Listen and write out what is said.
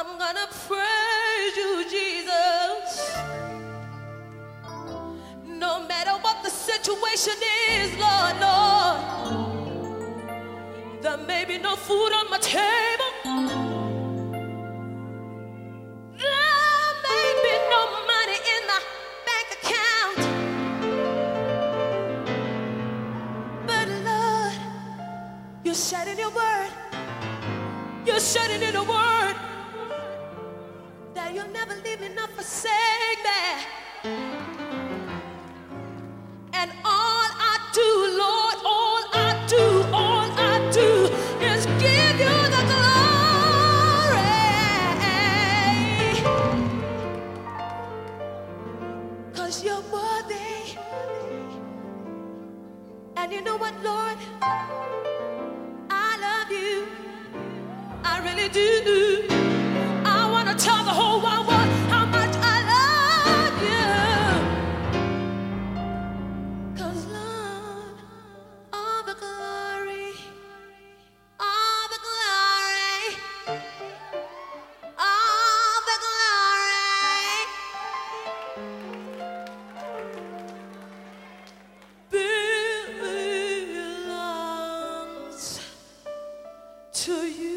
I'm gonna praise you, Jesus. No matter what the situation is, Lord, Lord. There may be no food on my table. There may be no money in my bank account. But Lord, you said in your word, you said it in a word, that you'll never leave me nor forsake me. And all I do, Lord, all I do is give you the glory. 'Cause you're worthy. And you know what, Lord? I love you. I really do. I want to tell the whole wide world how much I love you. 'Cause Lord, all the glory, all the glory, all the glory belongs to you.